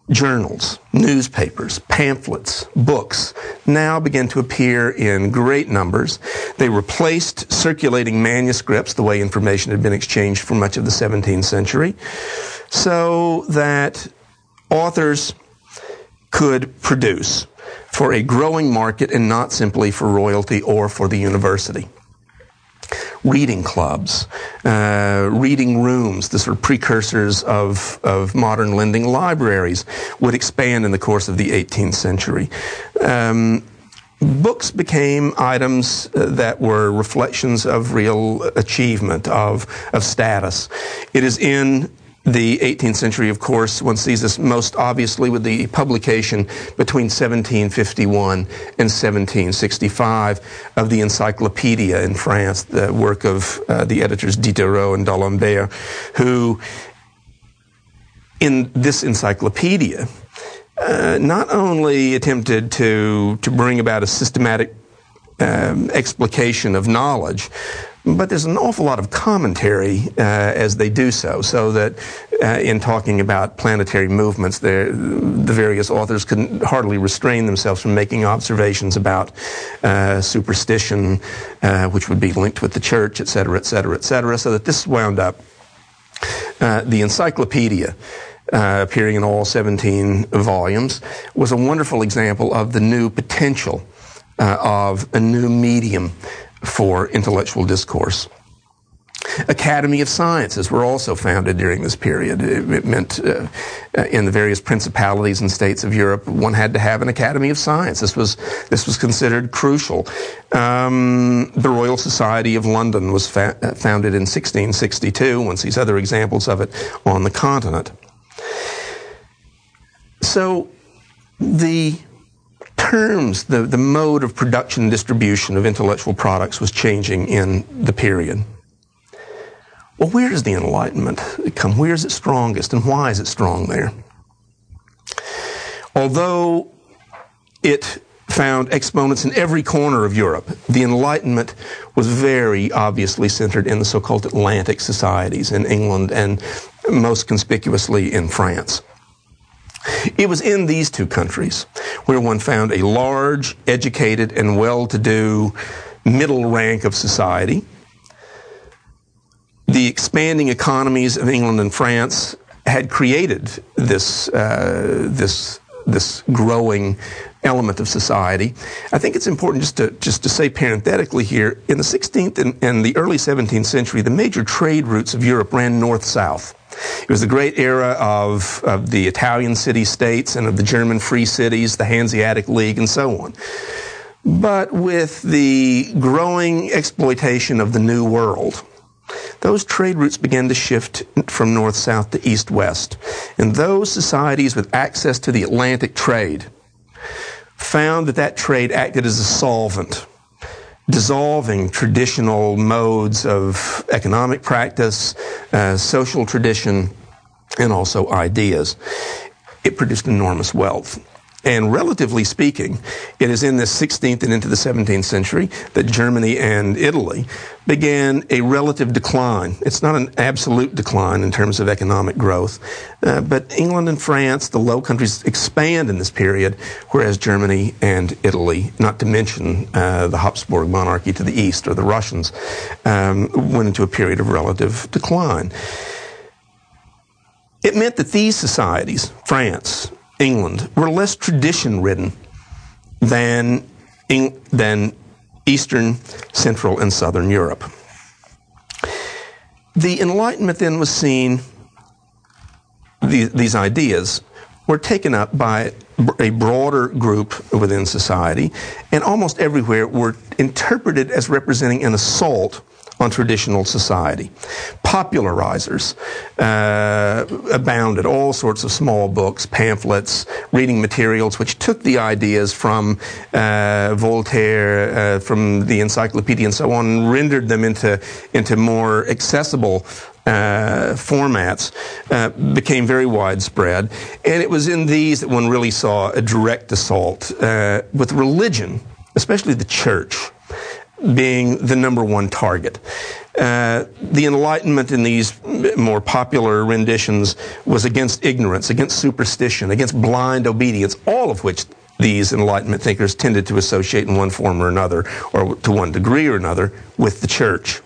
journals, newspapers, pamphlets, books now began to appear in great numbers. They replaced circulating manuscripts, the way information had been exchanged for much of the 17th century, so that authors could produce for a growing market and not simply for royalty or for the university. Reading clubs, reading rooms, the sort of precursors of modern lending libraries, would expand in the course of the 18th century. Books became items that were reflections of real achievement, of status. It is in the 18th century, of course, one sees this most obviously with the publication between 1751 and 1765 of the Encyclopedia in France, the work of the editors Diderot and D'Alembert, who, in this encyclopedia, not only attempted to bring about a systematic explication of knowledge, but there's an awful lot of commentary as they do so that in talking about planetary movements, the various authors couldn't hardly restrain themselves from making observations about superstition, which would be linked with the church, et cetera, et cetera, et cetera, so that this wound up the encyclopedia, appearing in all 17 volumes, was a wonderful example of the new potential of a new medium for intellectual discourse. Academy of Sciences were also founded during this period. It meant in the various principalities and states of Europe, one had to have an Academy of Science. This was considered crucial. The Royal Society of London was founded in 1662. One sees other examples of it on the continent. So the terms, the mode of production and distribution of intellectual products was changing in the period. Well, where does the Enlightenment come? Where is it strongest, and why is it strong there? Although it found exponents in every corner of Europe, the Enlightenment was very obviously centered in the so-called Atlantic societies in England and most conspicuously in France. It was in these two countries where one found a large, educated, and well-to-do middle rank of society. The expanding economies of England and France had created this growing element of society. I think it's important just to say parenthetically here, in the 16th and the early 17th century, the major trade routes of Europe ran north-south. It was the great era of the Italian city-states and of the German free cities, the Hanseatic League, and so on. But with the growing exploitation of the New World, those trade routes began to shift from north-south to east-west. And those societies with access to the Atlantic trade found that trade acted as a solvent, dissolving traditional modes of economic practice, social tradition, and also ideas. It produced enormous wealth. And relatively speaking, it is in the 16th and into the 17th century that Germany and Italy began a relative decline. It's not an absolute decline in terms of economic growth, but England and France, the Low Countries, expand in this period, whereas Germany and Italy, not to mention the Habsburg monarchy to the east, or the Russians, went into a period of relative decline. It meant that these societies, France, England, were less tradition-ridden than Eastern, Central, and Southern Europe. The Enlightenment then was seen, these ideas were taken up by a broader group within society, and almost everywhere were interpreted as representing an assault on traditional society. Popularizers abounded, all sorts of small books, pamphlets, reading materials, which took the ideas from Voltaire, from the Encyclopedia and so on, and rendered them into more accessible formats, became very widespread. And it was in these that one really saw a direct assault with religion, especially the church, being the number one target. The Enlightenment in these more popular renditions was against ignorance, against superstition, against blind obedience, all of which these Enlightenment thinkers tended to associate in one form or another, or to one degree or another, with the church.